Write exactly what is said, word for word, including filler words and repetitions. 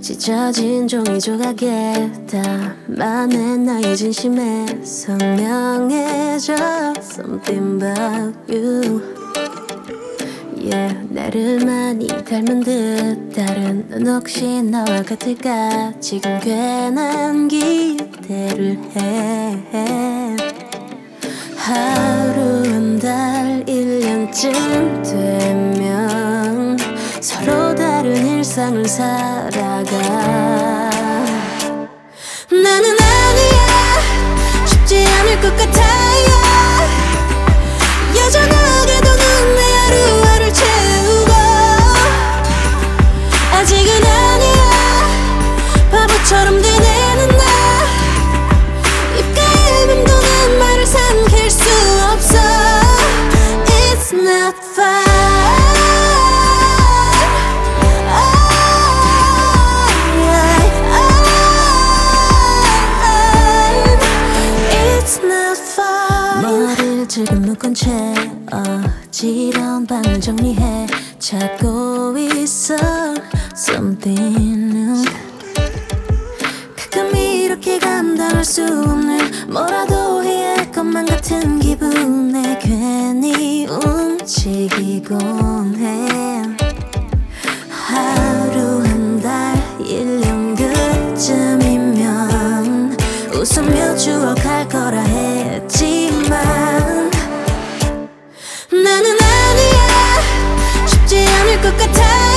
찢어진 종이 조각에 담아내 나의 진심에 선명해져 Something about you. Yeah, 나를 많이 닮은 듯 다른 넌 혹시 나와 같을까. 지금 괜한 기대를 해. 하루 한 달 일 년쯤 되면 서로 다른 일상을 살아가. 나는 아니야 쉽지 않을 것 같아요. 여전하게도 넌 내 하루하루를 채우고 아직은 아니야 바보처럼 되뇌는 나. 입가에 맴도는 말을 삼킬 수 없어. It's not fine. 머리를 지금 묶은 채 어지러운 방을 정리해 찾고 있어 Something new. 가끔 이렇게 감당할 수 없는 뭐라도 해야 할 것만 같은 기분에 괜히 움직이곤 해. 하루 한 달 일 년 그쯤이면 웃으며 추억할 거라 했지만 나는 아니야 쉽지 않을 것 같아.